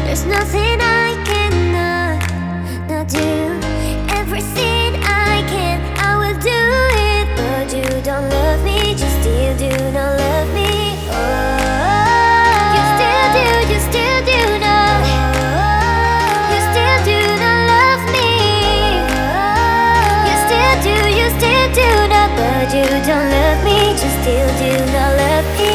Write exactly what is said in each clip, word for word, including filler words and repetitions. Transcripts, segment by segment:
There's nothing I cannot not do. Everything I can, I will do it. But you don't love me, you still do not love me. Oh, you still do, you still do not. You still do not love me. You still do, you still do not. But you don't love me, you still do not love me.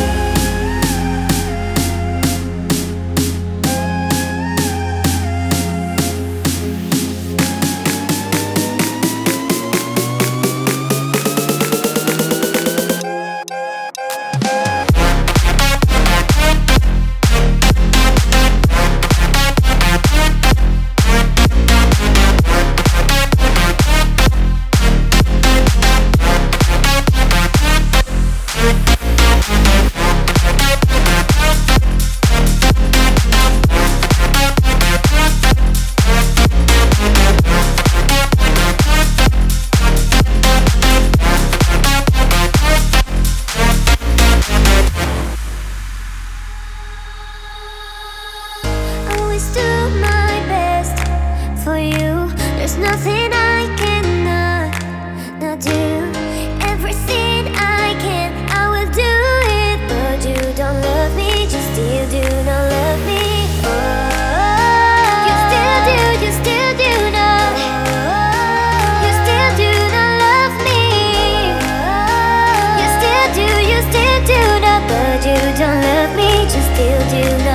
Do my best for you. There's nothing I cannot not do. Everything I can, I will do it. But you don't love me, you still do not love me. Oh, you still do, you still do not. You still do not love me. You still do, you still do not. But you don't love me, you still do not.